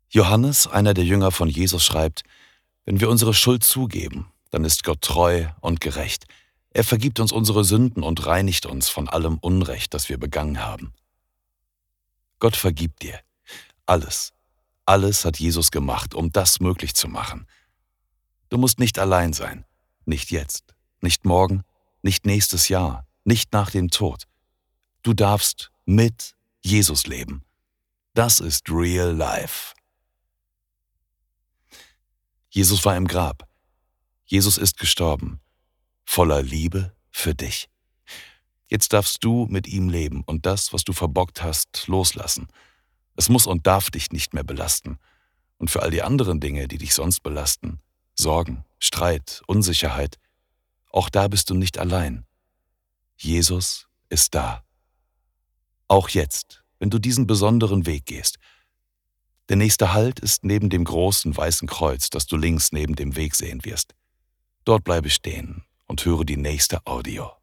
Johannes, einer der Jünger von Jesus, schreibt: Wenn wir unsere Schuld zugeben, dann ist Gott treu und gerecht. Er vergibt uns unsere Sünden und reinigt uns von allem Unrecht, das wir begangen haben. Gott vergibt dir. Alles. Alles hat Jesus gemacht, um das möglich zu machen. Du musst nicht allein sein. Nicht jetzt, nicht morgen, nicht nächstes Jahr, nicht nach dem Tod. Du darfst mit Jesus leben. Das ist Real Life. Jesus war im Grab. Jesus ist gestorben. Voller Liebe für dich. Jetzt darfst du mit ihm leben und das, was du verbockt hast, loslassen. Es muss und darf dich nicht mehr belasten. Und für all die anderen Dinge, die dich sonst belasten, Sorgen, Streit, Unsicherheit, auch da bist du nicht allein. Jesus ist da. Auch jetzt, wenn du diesen besonderen Weg gehst. Der nächste Halt ist neben dem großen weißen Kreuz, das du links neben dem Weg sehen wirst. Dort bleibe stehen und höre die nächste Audio.